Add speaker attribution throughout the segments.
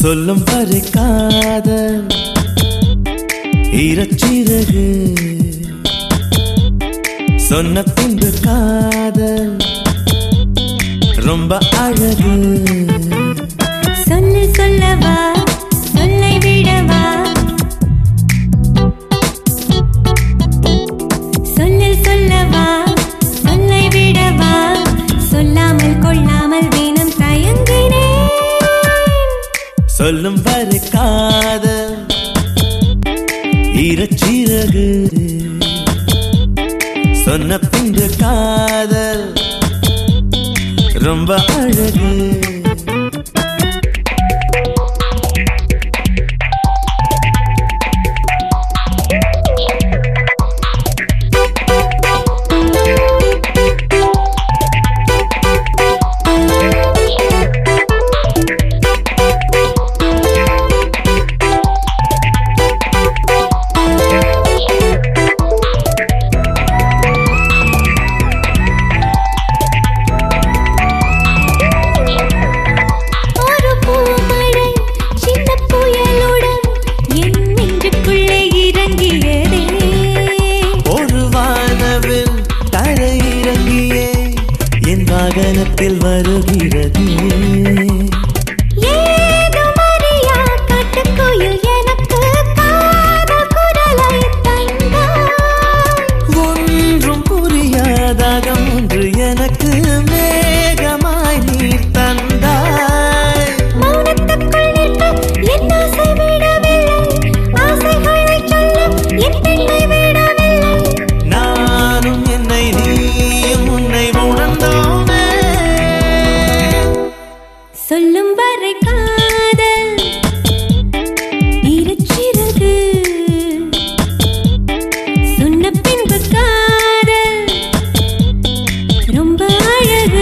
Speaker 1: சொல்லும் வரை காதல் ஈரச்சிறகு சொன்ன பின்பு காதல் ரொம்ப அழகு.
Speaker 2: சொல்லு சொல்லவா சொல்லை விடவா சொல்லு சொல்லவா சொல்லை விடவா சொல்லாமல் கொள்ளாமல் வேணும் தயங்கினேன்.
Speaker 1: சொல்லும் வரை காதல் ஈரச்சிறகு சொன்ன பின்பு காதல் ரொம்ப அழகு. வாகனத்தில் வருகிறது
Speaker 2: ஏதோ மரியா காட்டுக்குயில் எனக்கு காதல் குரலை தந்தாய்.
Speaker 1: ஒன்றும் புரியாதாக ஒன்று எனக்கு மேகமாய் நீர் தந்தாய்.
Speaker 2: மௌனத்துக்குள் நின்று என் ஆசை விடவில்லை, ஆசைகளை சொல்ல என் பெண்ணை விடவில்லை.
Speaker 1: நானும் என்னை நீயும் உன்னை உணர்ந்தோம்.
Speaker 2: சொல்லும் வரை காதல் ஈரச்சிறகு சொன்ன பின்பு காதல் ரொம்ப அழகு.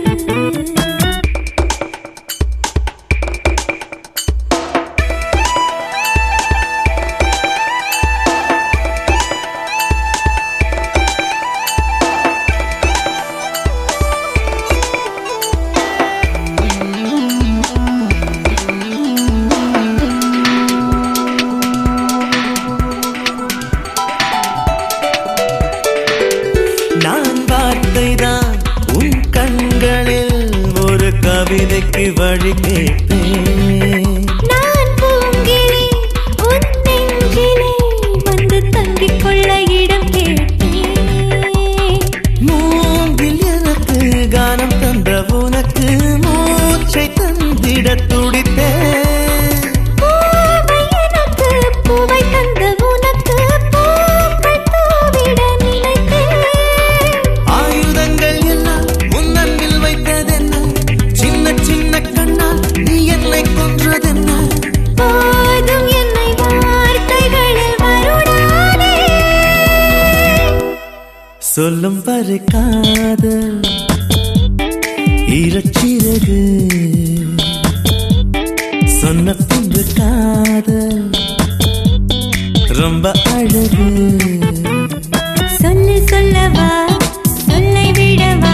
Speaker 1: நான் வார்த்தைதான் உன் கண்களில் ஒரு கவிதைக்கு வழி கேட்பேன்.
Speaker 2: நான் பூங்கிலே உன் நெஞ்சிலே வந்து தங்கிக் கொள்ள இடம் கேட்டேன்.
Speaker 1: மூங்கில் எனக்கு கானம் தந்த உனக்கு மூச்சை தந்திட துடித்தேன்.
Speaker 2: பூவை எனக்கு பூவை தந்த உனக்கு பூக்கள் தூவிட நினைத்தேன்.
Speaker 1: ஆயுதங்கள் எல்லாம் முன்னன்பில் வைத்ததென்ன, சின்ன சின்ன கண்ணால் நீ என்னை கொன்றதென்ன.
Speaker 2: போதும் என்னை வார்த்தைகளில் வருடாதே.
Speaker 1: சொல்லும் வரை காதல் ஈரச்சிறகு சொன்ன பின்பு காதல் ரொம்ப அழகு.
Speaker 2: சொல்லு சொல்லவா சொல்லை விடவா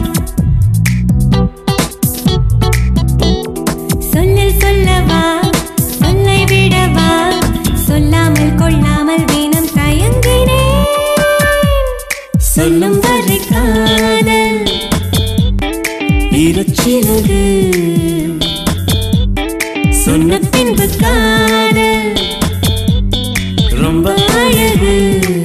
Speaker 2: சொல்லு சொல்லவா சொல்லை விடவா சொல்லாமல் கொள்ளாமல் வேணும் தயங்கினேன். சொல்லும் வரை காதல்
Speaker 1: ஈரச்சிறகு
Speaker 2: சொன்ன பின்பு காதல்
Speaker 1: ரொம்ப
Speaker 2: அழகு.